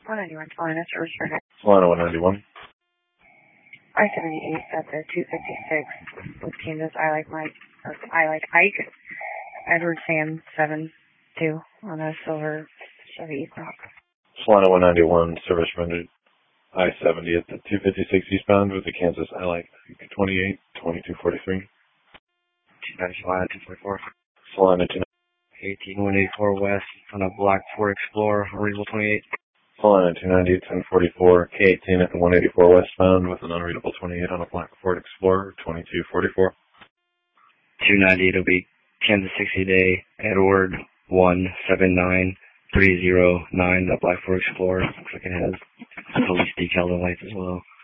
191 Solana service for Solana 191. I-78 at the 256 with Kansas I like Ike. Edward Sam 72 on a silver Chevy Equinox. Solana 191 service rendered I-70 at the 256 eastbound with the Kansas I like Ike 28 2243. 290 Solana 244. Solana 290. 18184 west on a black Ford Explorer, unreadable 28. Solana 290 1044 K18 at the 184 westbound with an unreadable 28 on a black Ford Explorer 2244. 290, it'll be Kansas 60 day, Edward 179309, the black Ford Explorer. Looks like it has police decal lights as well.